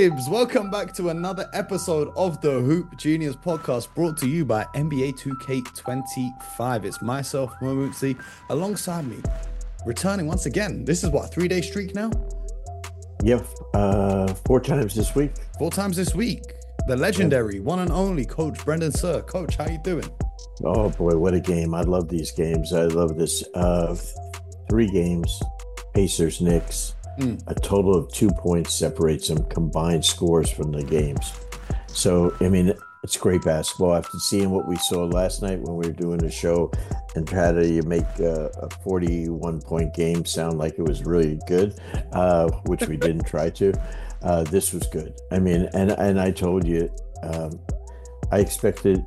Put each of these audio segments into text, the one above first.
Tibbs, welcome back to another episode of the Hoop Genius podcast brought to you by NBA 2K25. It's myself, Momutsi, alongside me, returning once again. This is what, a 3-day streak now? Yep, 4 times this week. 4 times this week. The legendary, one and only Coach Brendan Sir. Coach, how you doing? Oh boy, what a game. I love these games. I love this. 3 games, Pacers, Knicks. A total of 2 points separates them, combined scores from the games. So, I mean, it's great basketball. After seeing what we saw last night when we were doing the show and try to make a 41-point game sound like it was really good, which we didn't try to, this was good. I mean, and I told you, I expected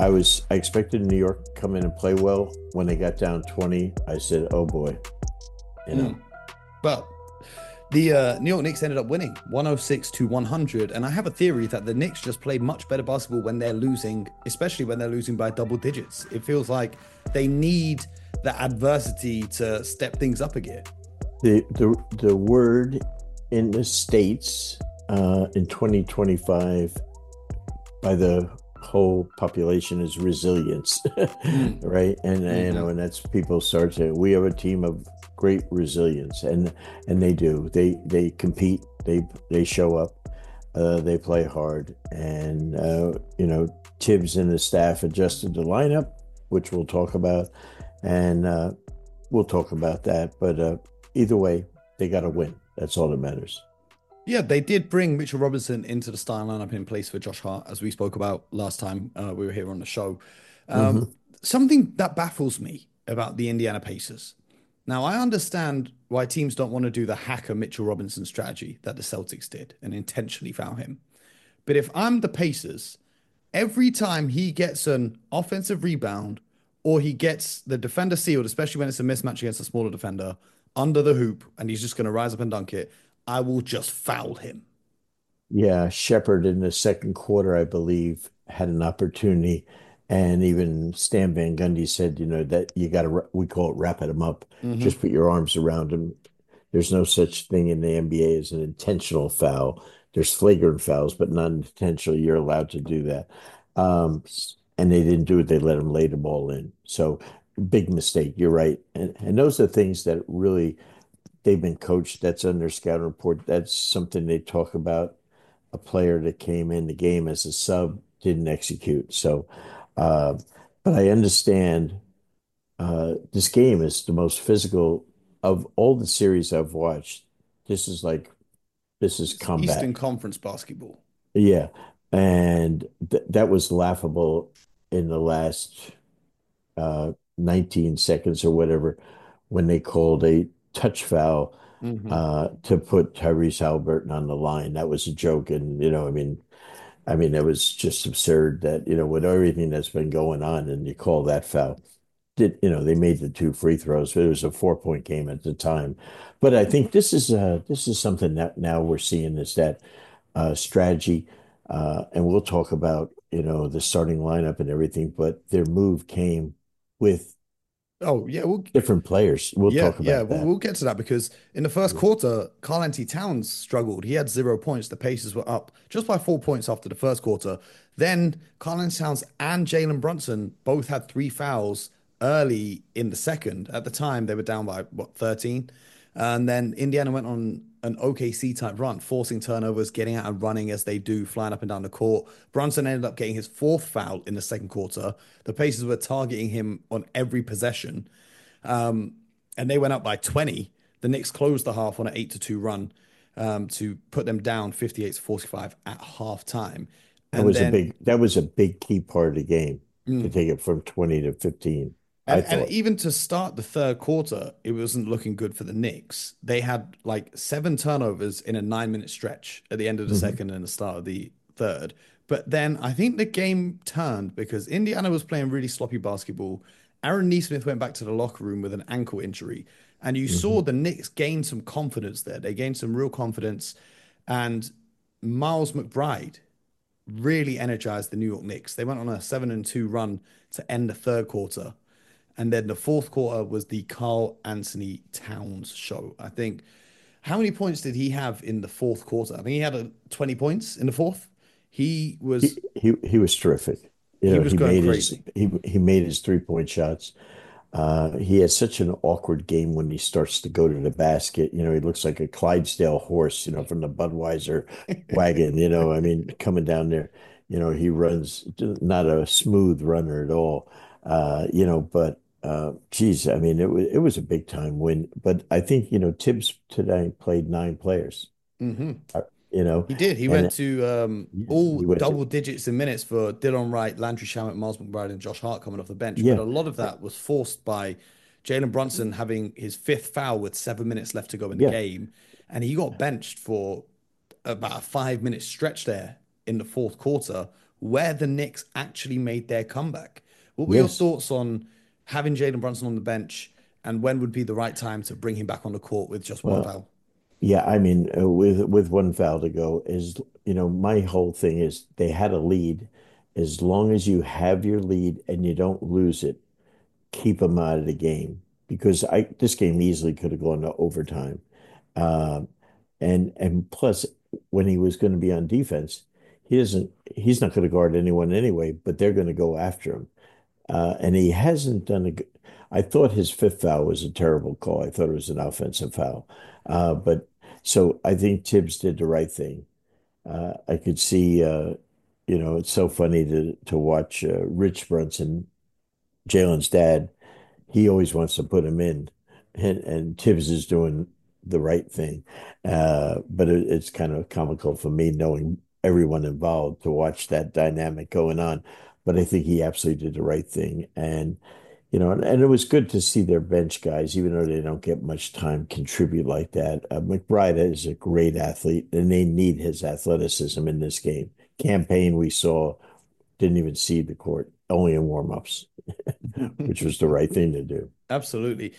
New York to come in and play well. When they got down 20, I said, oh boy, you know. But the New York Knicks ended up winning 106-100, and I have a theory that the Knicks just play much better basketball when they're losing, especially when they're losing by double digits. It feels like they need the adversity to step things up a gear. The word in the States in 2025 by the whole population is resilience, right? And you know, and that's people start saying we have a team of great resilience, and they do. They compete. They show up. They play hard, and you know, Tibbs and the staff adjusted the lineup, which we'll talk about, and we'll talk about that. But either way, they got to win. That's all that matters. Yeah, they did bring Mitchell Robinson into the starting lineup in place for Josh Hart, as we spoke about last time we were here on the show. Something that baffles me about the Indiana Pacers. Now, I understand why teams don't want to do the hacker Mitchell Robinson strategy that the Celtics did and intentionally foul him. But if I'm the Pacers, every time he gets an offensive rebound or he gets the defender sealed, especially when it's a mismatch against a smaller defender, under the hoop, and he's just going to rise up and dunk it, I will just foul him. Yeah, Shepard in the second quarter, I believe, had an opportunity, and even Stan Van Gundy said, you know, that you got to, we call it wrapping him up. Just put your arms around him. There's no such thing in the NBA as an intentional foul. There's flagrant fouls, but not intentional. You're allowed to do that. And they didn't do it. They let him lay the ball in. So big mistake. You're right. And those are things that really they've been coached. That's on their scouting report. That's something they talk about. A player that came in the game as a sub didn't execute. So, but I understand this game is the most physical of all the series I've watched. This is like, this is It's Eastern combat. Conference basketball. Yeah. And that was laughable in the last 19 seconds or whatever when they called a touch foul to put Tyrese Halliburton on the line. That was a joke. And, you know, I mean, it was just absurd that, you know, with everything that's been going on and you call that foul. You know, they made the 2 free throws, but it was a 4 point game at the time. But I think this is something that now we're seeing is that strategy, and we'll talk about, you know, the starting lineup and everything, but their move came with Oh, yeah, different players. We'll yeah, talk yeah, about we'll, that. we'll get to that because in the first quarter, Karl-Anthony Towns struggled. He had 0 points. The Pacers were up just by 4 points after the first quarter. Then Karl-Anthony Towns and Jalen Brunson both had 3 fouls early in the second. At the time, they were down by what, 13? And then Indiana went on an OKC type run, forcing turnovers, getting out and running as they do, flying up and down the court. Brunson ended up getting his fourth foul in the second quarter. The Pacers were targeting him on every possession. And they went up by 20. The Knicks closed the half on an 8-2 run to put them down 58-45 at halftime. And then That was a big key part of the game to take it from 20 to 15, I and thought. even to start the third quarter, it wasn't looking good for the Knicks. They had like 7 turnovers in a 9-minute stretch at the end of the Mhm. second and the start of the third. But then I think the game turned because Indiana was playing really sloppy basketball. Aaron Neesmith went back to the locker room with an ankle injury, and you saw Mhm. the Knicks gain some confidence there. They gained some real confidence, and Miles McBride really energized the New York Knicks. They went on a 7-2 run to end the third quarter. And then the fourth quarter was the Carl Anthony Towns show. I think How many points did he have in the fourth quarter? I think he had 20 points in the fourth. He was He was terrific. You he know, was going crazy. he made his 3-point shots. He has such an awkward game when he starts to go to the basket. You know, he looks like a Clydesdale horse, you know, from the Budweiser wagon, you know, I mean, coming down there, you know, he runs not a smooth runner at all. You know, but geez, I mean, it was a big time win. But I think, you know, Tibbs today played 9 players, Hmm. uh, you know, He did. He went and to yeah, all he went to, double digits in minutes for Dillon Wright, Landry Shamet, Miles McBride, and Josh Hart coming off the bench. But yeah, a lot of that was forced by Jalen Brunson having his fifth foul with 7 minutes left to go in the yeah, game. And he got benched for about a 5 minute stretch there in the fourth quarter where the Knicks actually made their comeback. What were your yes. thoughts on having Jalen Brunson on the bench and when would be the right time to bring him back on the court with just one Well, foul? yeah, I mean, with one foul to go is, you know, my whole thing is they had a lead. As long as you have your lead and you don't lose it, keep them out of the game because I this game easily could have gone to overtime. Um, and plus, when he was going to be on defense, he's not going to guard anyone anyway, but they're going to go after him. And he hasn't done a good. I thought his fifth foul was a terrible call. I thought it was an offensive foul. But so I think Tibbs did the right thing. I could see, you know, it's so funny to watch Rich Brunson, Jalen's dad. He always wants to put him in, and Tibbs is doing the right thing. But it's kind of comical for me knowing everyone involved to watch that dynamic going on. But I think he absolutely did the right thing. And, you know, and it was good to see their bench guys, even though they don't get much time, contribute like that. McBride is a great athlete, and they need his athleticism in this game. Campaign we saw didn't even see the court, only in warm-ups, which was the right thing to do. Absolutely.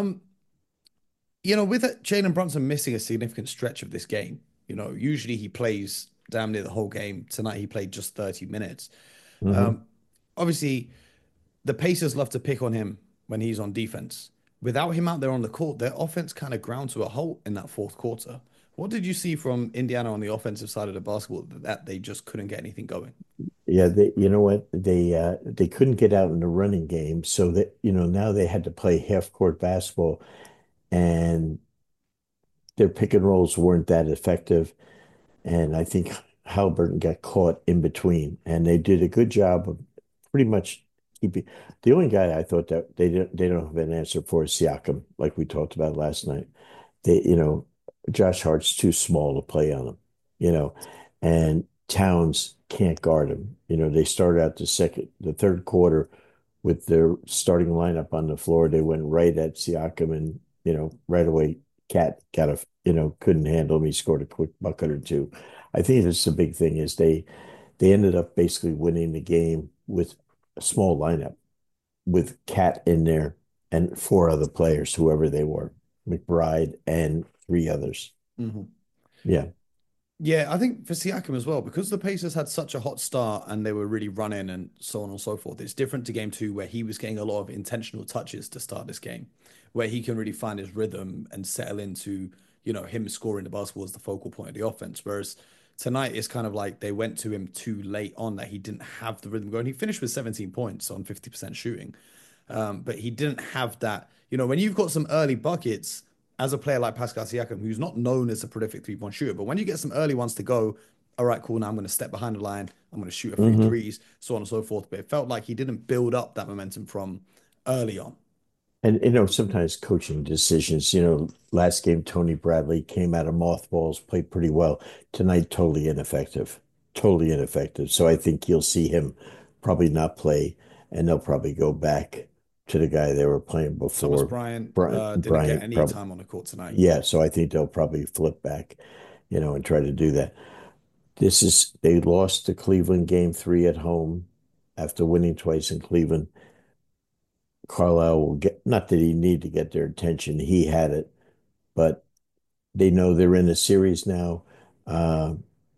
With Jalen Brunson missing a significant stretch of this game, usually he plays damn near the whole game. Tonight he played just 30 minutes. Hmm. Um, Obviously, the Pacers love to pick on him when he's on defense. Without him out there on the court, their offense kind of ground to a halt in that fourth quarter. What did you see from Indiana on the offensive side of the basketball that they just couldn't get anything going? Yeah, you know what? They couldn't get out in the running game, so that you know now they had to play half court basketball, and their pick and rolls weren't that effective. And I think Halliburton got caught in between, and they did a good job of pretty much keeping. The only guy I thought that they don't have an answer for is Siakam, like we talked about last night. You know, Josh Hart's too small to play on him, you know, and Towns can't guard him. You know, they started out the third quarter with their starting lineup on the floor. They went right at Siakam, and you know, right away, Cat got couldn't handle him. He scored a quick bucket or two. I think that's the big thing is they ended up basically winning the game with a small lineup with Cat in there and 4 other players, whoever they were, McBride and 3 others. Mhm. Yeah. Yeah, I think for Siakam as well, because the Pacers had such a hot start and they were really running and so on and so forth. It's different to game two where he was getting a lot of intentional touches to start this game, where he can really find his rhythm and settle into, him scoring the basketball as the focal point of the offense. Whereas tonight it's kind of like they went to him too late on that he didn't have the rhythm going. He finished with 17 points on 50% shooting. But he didn't have that. When you've got some early buckets as a player like Pascal Siakam, who's not known as a prolific 3-point shooter, but when you get some early ones to go, all right, cool, now I'm going to step behind the line, I'm going to shoot a few Hmm. threes, so on and so forth. But it felt like he didn't build up that momentum from early on. And you know, sometimes coaching decisions, you know, last game Tony Bradley came out of mothballs, played pretty well. Tonight, totally ineffective. Totally ineffective. So I think you'll see him probably not play, and they'll probably go back to the guy they were playing Thomas before. Bryant Bryant, didn't get Bryant any probably, time on the court tonight. yeah. So I think they'll probably flip back, you know, and try to do that. They lost to Cleveland game 3 at home after winning twice in Cleveland. Carlisle will get, not that he need to get their attention, he had it, but they know they're in a series now. Uh,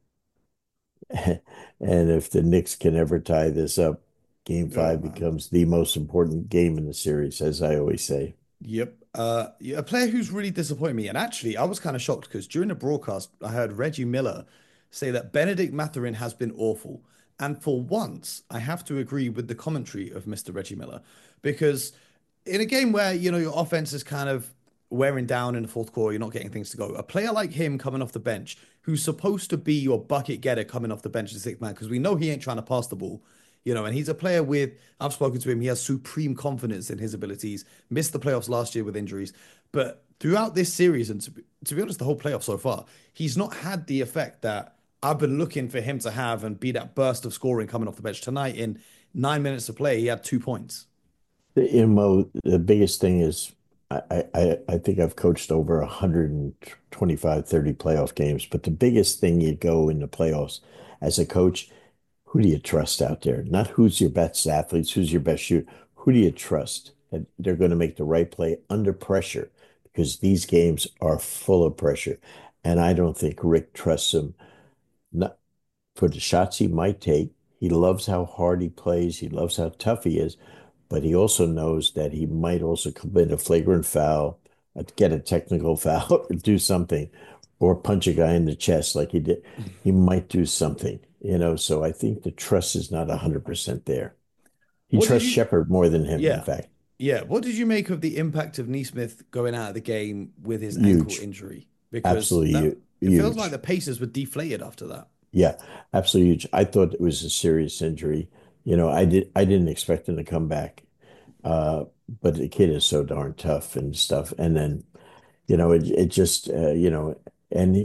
and if the Knicks can ever tie this up, game Oh five man. becomes the most important game in the series, as I always say. Yep. A player who's really disappointed me, and actually, I was kind of shocked because during the broadcast, I heard Reggie Miller say that Benedict Mathurin has been awful. And for once, I have to agree with the commentary of Mr. Reggie Miller because in a game where, your offense is kind of wearing down in the fourth quarter, you're not getting things to go. A player like him coming off the bench, who's supposed to be your bucket getter coming off the bench as sixth man, because we know he ain't trying to pass the ball, and he's a player with, I've spoken to him, he has supreme confidence in his abilities, missed the playoffs last year with injuries. But throughout this series, and to be honest, the whole playoff so far, he's not had the effect that I've been looking for him to have and be that burst of scoring coming off the bench. Tonight, in 9 minutes of play, he had 2 points. The biggest thing is I think I've coached over 125, 30 playoff games, but the biggest thing you go in the playoffs as a coach, who do you trust out there? Not who's your best athletes, who's your best shooter. Who do you trust that they're going to make the right play under pressure? Because these games are full of pressure. And I don't think Rick trusts them. Not for the shots he might take. He loves how hard he plays. He loves how tough he is, but he also knows that he might also commit a flagrant foul, get a technical foul, do something, or punch a guy in the chest like he did. He might do something, So I think the trust is not 100% there. He What did trusts you? Shepard more than him, in Yeah, fact. yeah. What did you make of the impact of Neesmith going out of the game with his ankle Huge, injury? Because absolutely that it feels like huge. the Pacers were deflated after that. Yeah, absolutely huge. I thought it was a serious injury. I didn't expect him to come back. Uh, but the kid is so darn tough and stuff. And then, it just, and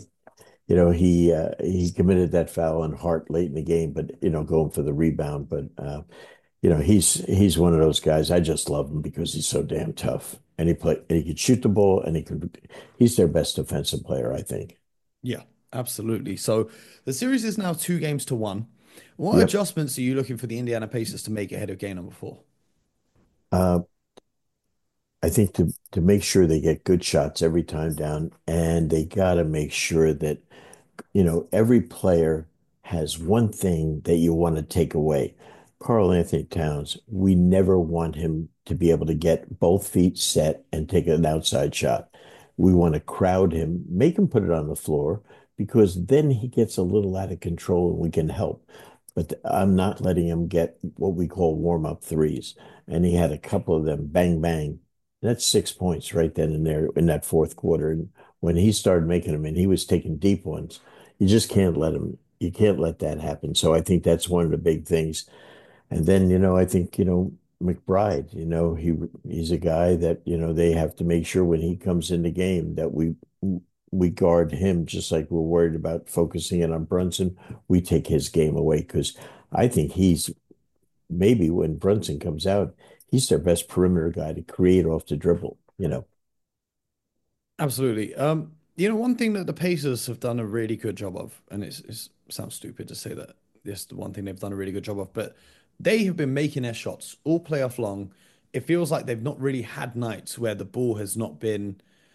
he committed that foul on Hart late in the game, but going for the rebound. But he's one of those guys. I just love him because he's so damn tough, and he could shoot the ball, and he's their best defensive player, I think. Yeah, absolutely. So the series is now 2 games to 1. What Yep. adjustments are you looking for the Indiana Pacers to make ahead of game number 4? Uh, I think to make sure they get good shots every time down, and they got to make sure that every player has one thing that you want to take away. Karl Anthony Towns, we never want him to be able to get both feet set and take an outside shot. We want to crowd him, make him put it on the floor, because then he gets a little out of control and we can help. But I'm not letting him get what we call warm-up threes. And he had a couple of them, bang, bang. That's 6 points right then and there in that fourth quarter. And when he started making them, and he was taking deep ones, you just can't let him. You can't let that happen. So I think that's one of the big things. And then, I think, McBride, he's a guy that, they have to make sure when he comes in the game that we guard him just like we're worried about focusing in on Brunson. We take his game away because I think he's maybe when Brunson comes out, he's their best perimeter guy to create off the dribble. Absolutely. One thing that the Pacers have done a really good job of, and it sounds stupid to say that this is the one thing they've done a really good job of, but they have been making their shots all playoff long. It feels like they've not really had nights where the ball has not been,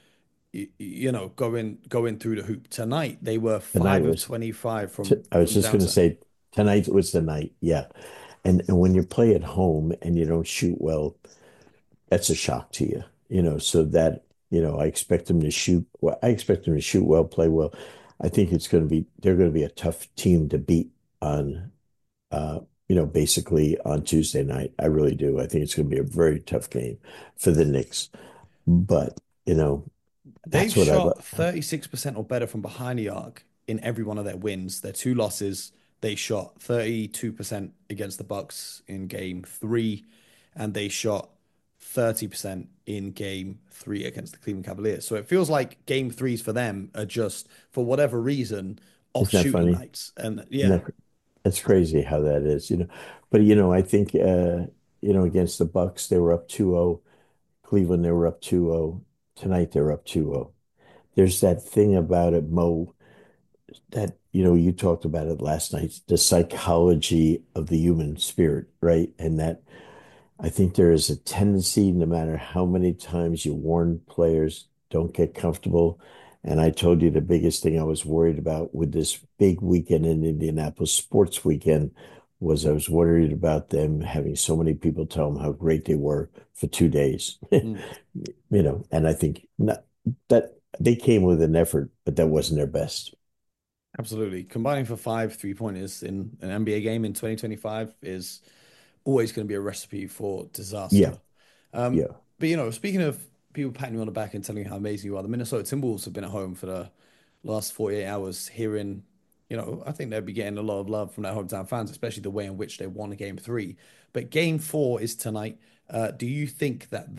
going through the hoop. Tonight they were Tonight five of was 25 I was from just going to downtown. say tonight was the night. Yeah. And when you play at home and you don't shoot well, that's a shock to you, so that, I expect them to shoot well. I expect them to shoot well, play well. I think they're going to be a tough team to beat on, basically on Tuesday night. I really do. I think it's going to be a very tough game for the Knicks. But, They've that's what I shot love. 36% or better from behind the arc in every one of their wins. Their two losses, they shot 32% against the Bucks in game 3, and they shot 30% in game 3 against the Cleveland Cavaliers. So it feels like game threes for them are just, for whatever reason, off Isn't that shooting funny? nights. And Isn't yeah, that's crazy how that is. But, I think, against the Bucks, they were up 2-0. Cleveland, they were up 2-0. Tonight, they're up 2-0. There's that thing about it, Mo, that you talked about it last night, the psychology of the human spirit, right? And that I think there is a tendency, no matter how many times you warn players, don't get comfortable. And I told you the biggest thing I was worried about with this big weekend in Indianapolis, sports weekend, was I was worried about them having so many people tell them how great they were for 2 days. Mm, And I think not, that they came with an effort, but that wasn't their best. absolutely. Combining for 5 3-pointers in an NBA game in 2025 is always going to be a recipe for Yeah, disaster. Um, yeah. but speaking of people patting you on the back and telling you how amazing you are, the Minnesota Timberwolves have been at home for the last 48 hours hearing, I think they'll be getting a lot of love from their hometown fans, especially the way in which they won game three. But game four is tonight. Do you think that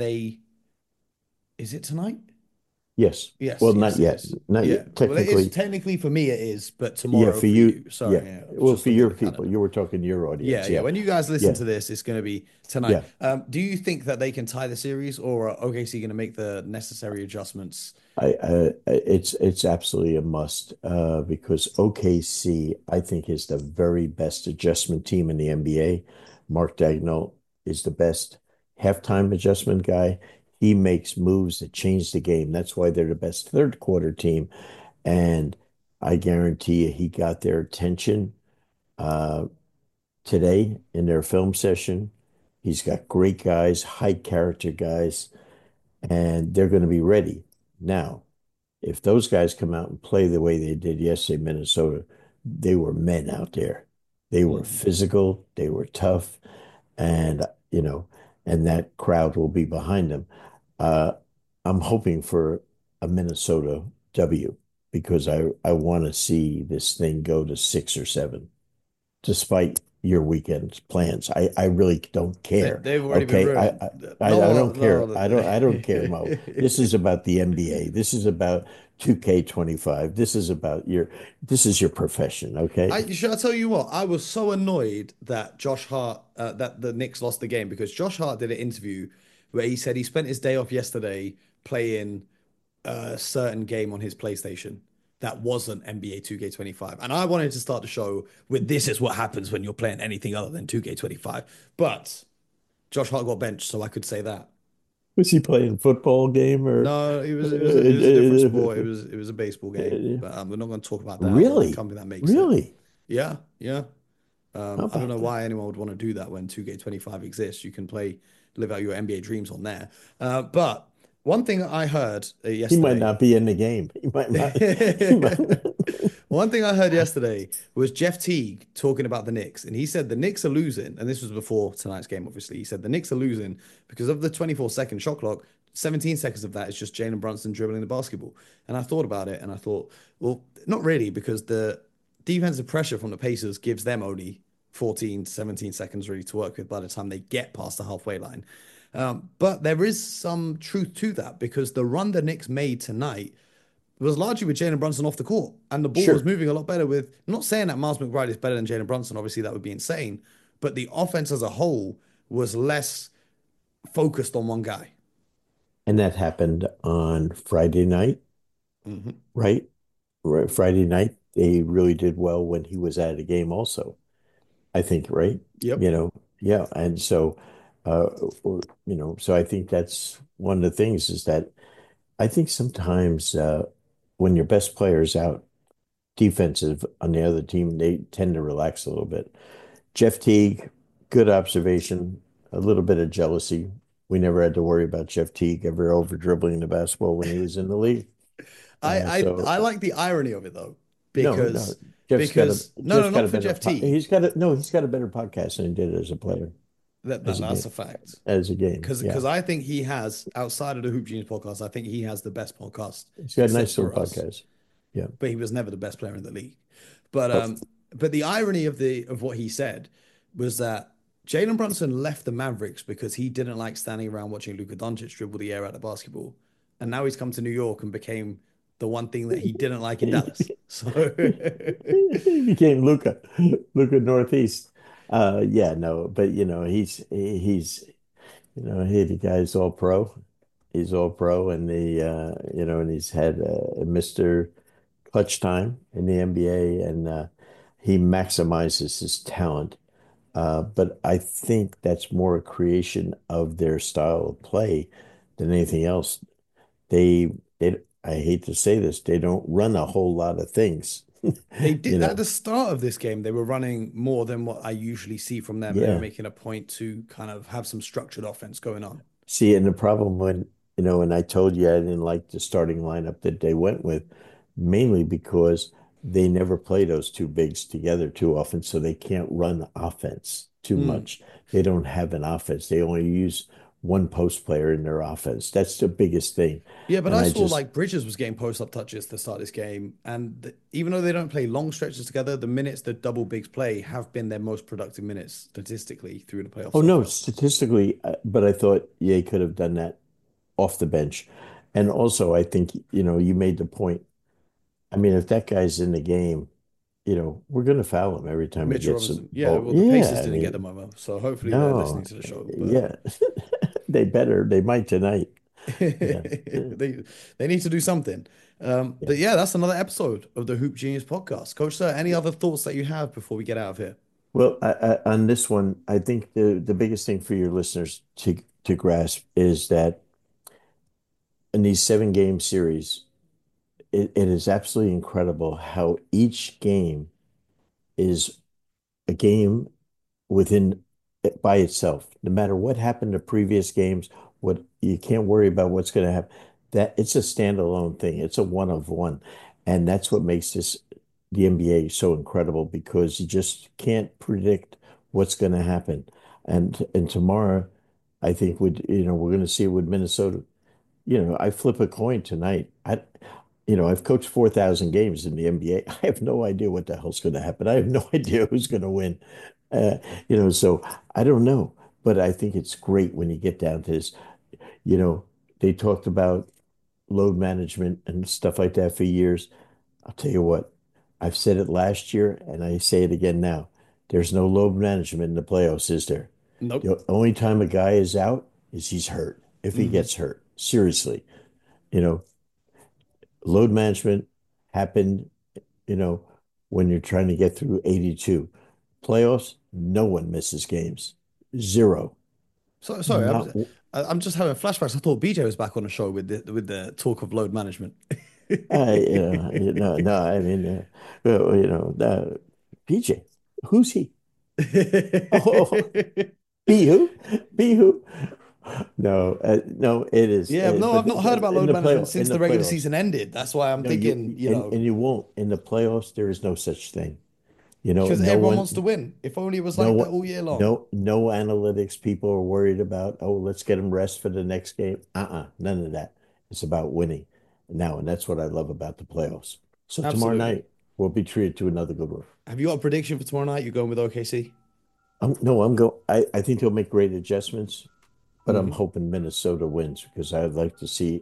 is it tonight? Yes. Yes, Well, yes, not it yet. is. Not Yeah. yet. Well, it is Technically, technically for me, it is, but yeah, tomorrow for for you, you. yeah. Sorry, yeah, I was Well, just for looking at your the people, calendar. you were talking to your Yeah, audience. yeah. Yeah. When you guys listen Yeah. to this, it's going to be tonight. Yeah. Do you think that they can tie the series, or are OKC going to make the necessary adjustments? It's absolutely a must because OKC, I think, is the very best adjustment team in the NBA. Mark Daigneault is the best halftime adjustment guy. He makes moves that change the game. That's why they're the best third quarter team. And I guarantee you, he got their attention uh, today in their film session. He's got great guys, high character guys, and they're going to be ready. Now, if those guys come out and play the way they did yesterday, Minnesota, they were men out there. They were Mhm. physical, they were tough, and and that crowd will be behind them. Uh, I'm hoping for a Minnesota W because I want to see this thing go to 6 or 7 despite your weekend plans. I really don't care. They've already been Okay. ruined. I don't care. No. I don't care, Mo. This is about the NBA. This is about 2K25. This is your profession, okay? Should I tell you what? I was so annoyed that Josh Hart, that the Knicks lost the game because Josh Hart did an interview where he said he spent his day off yesterday playing a certain game on his PlayStation that wasn't NBA 2K25. And I wanted to start the show with this is what happens when you're playing anything other than 2K25. But Josh Hart got benched, so I could say that. Was he playing a football game or No, it was a different sport. It was a baseball game. But we're not going to talk about that or the really? company that makes it. Really? Yeah, yeah. How I don't about know that? why anyone would want to do that when 2K25 exists. You can live out your NBA dreams on there. But one thing that I heard He might yesterday, not be in the game. He might not. He might. one thing I heard yesterday was Jeff Teague talking about the Knicks, and he said the Knicks are losing, and this was before tonight's game, obviously. He said the Knicks are losing because of the 24-second shot clock. 17 seconds of that is just Jalen Brunson dribbling the basketball. And I thought about it, and I thought, well, not really, because the defensive pressure from the Pacers gives them only 14 to 17 seconds really to work with by the time they get past the halfway line. But there is some truth to that because the run the Knicks made tonight was largely with Jalen Brunson off the court, and the ball was Sure. moving a lot better with. I'm not saying that Miles McBride is better than Jalen Brunson. Obviously, that would be insane. But the offense as a whole was less focused on one guy. And that happened on Friday night, Hmm. right? Right. Friday night, they really did well when he was at a game also, I think, right? Yep. You know, yeah. And so, uh, so I think that's one of the things is that I think sometimes when your best player is out, defensive on the other team, they tend to relax a little bit. Jeff Teague, good observation, a little bit of jealousy. We never had to worry about Jeff Teague ever over dribbling the basketball when he was in the league. I, I So I like the irony of it though, no, because no, no, Jeff's got a not for better Jeff Teague. he's got a better podcast than he did as a player, as a That's game, a fact. as a game. Because Yeah, I think he has outside of the Hoop Genius podcast, I think he has the best podcast he's got a except nice little for us. podcast. Yeah, But he was never the best player in the league. But oh, um, but the irony of what he said was that Jalen Brunson left the Mavericks because he didn't like standing around watching Luka Doncic dribble the air out of the basketball, and now he's come to New York and became the one thing that he didn't like in Dallas. So he became Luca Northeast. Yeah, no, but he's the guy's all pro. He's all pro, and and he's had Mr. Clutch time in the NBA, and he maximizes his talent. But I think that's more a creation of their style of play than anything else. They, I hate to say this, they don't run a whole lot of things. They You did at know, the start of this game, they were running more than what I usually see from them. They were yeah. making a point to kind of have some structured offense going on. See, and the problem when, when I told you I didn't like the starting lineup that they went with, mainly because they never play those two bigs together too often, so they can't run offense too Mm. much. They don't have an offense. They only use one post player in their offense. That's the biggest thing. Yeah, but And I I saw just, like Bridges was getting post-up touches to start this game, and even though they don't play long stretches together, the minutes the double bigs play have been their most productive minutes statistically through the playoffs oh so no, far. statistically, but I thought they could have done that off the bench. And also, I think, you made the point. I mean, if that guy's in the game, we're going to foul him every time he Mitchell gets the Robinson, yeah, ball. well, the Pacers Yeah, I didn't get the mean, memo, so hopefully they're listening no, to the show. But yeah, they better. They might tonight. Yeah, they need to do something. yeah. But yeah, that's another episode of the Hoop Genius podcast. Coach, sir, any other thoughts that you have before we get out of here? Well, on this one, I think the biggest thing for your listeners to grasp is that in these 7 game series, it is absolutely incredible how each game is a game within by itself. No matter what happened to previous games, what you can't worry about what's going to happen. That it's a standalone thing. It's a one of one, and that's what makes this the NBA so incredible because you just can't predict what's going to happen. And tomorrow, I think would we're going to see with Minnesota. I flip a coin tonight. I've coached 4,000 games in the NBA. I have no idea what the hell's going to happen. I have no idea who's going to win. So I don't know, but I think it's great when you get down to this. You know, they talked about load management and stuff like that for years. I'll tell you what, I've said it last year and I say it again now. There's no load management in the playoffs, is there? Nope. The only time a guy is out is he's hurt, if he Hmm. gets hurt. Seriously, you know, load management happened, you know, when you're trying to get through 82. Playoffs, no one misses games. Zero. So sorry, Not, I'm just having flashbacks. I thought BJ was back on the show with the talk of load management. no, I mean, PJ, who's he? Oh, be who? Be who? No, no, it is. Yeah, no, But I've not heard about load management in since the the regular playoffs, season ended. That's why I'm no, thinking, and you won't in the playoffs. There is no such thing. because No everyone wants one, to win. If only it was no like that one, all year long. no analytics people are worried about. Oh, let's get them rest for the next game. None of that. It's about winning now, and that's what I love about the playoffs. So tomorrow Absolutely. night we'll be treated to another good one. Have you got a prediction for tomorrow night? You going with OKC? No, I'm go. I think they'll make great adjustments, but I'm Hmm. hoping Minnesota wins because I'd like to see.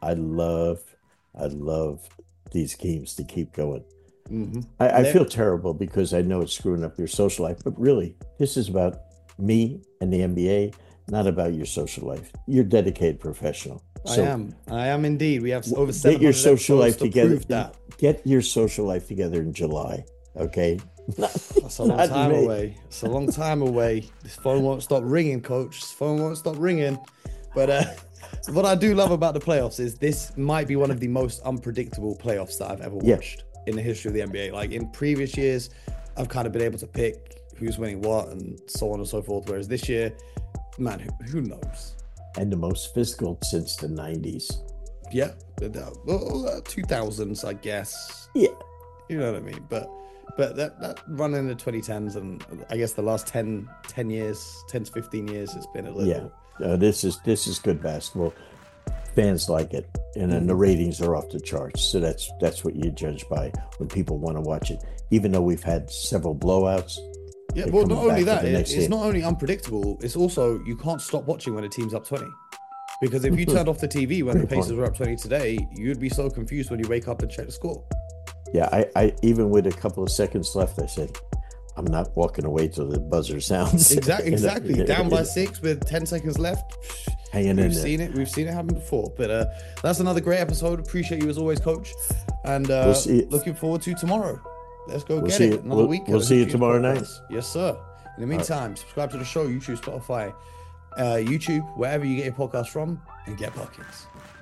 I love these games to keep going. Hmm. I feel terrible because I know it's screwing up your social life, but really, this is about me and the NBA, not about your social life. You're a dedicated professional, so I am indeed. We have over get your 700 social episodes life to together. prove that. Get your social life together in July, okay? Not, That's a long not time me. away. It's a long time away. This phone won't stop ringing, coach. This phone won't stop ringing. But what I do love about the playoffs is this might be one of the most unpredictable playoffs that I've ever Yeah, watched in the history of the NBA. Like in previous years, I've kind of been able to pick who's winning what and so on and so forth. Whereas this year, man, who knows? and the most physical since the 90s. Yeah, 2000s, I guess. Yeah, You know what I mean? But that run in the 2010s and I guess the last 10 years, 10 to 15 years, it's been a yeah. little. This is good basketball. Fans like it, and then the Mhm. ratings are off the charts. So that's what you judge by when people want to watch it. Even though we've had several blowouts, Yeah, they're well, not coming only back for that, the next it's game. not only unpredictable, it's also you can't stop watching when a team's up 20. Because if you turned off the TV when the Great Pacers point. were up 20 today, you'd be so confused when you wake up and check the score. Yeah, I even with a couple of seconds left, I said, I'm not walking away till the buzzer sounds. Exactly. Down by 6 with 10 seconds left. Hanging in We've there. seen it. We've seen it happen before. But that's another great episode. Appreciate you as always, Coach. And We'll see. looking forward to tomorrow. Let's go We'll get see it. you. Another week. We'll of the see you Hoop Genius tomorrow night. podcast. Yes, sir. In the All right. meantime, subscribe to the show, YouTube, Spotify, YouTube, wherever you get your podcast from, and get buckets.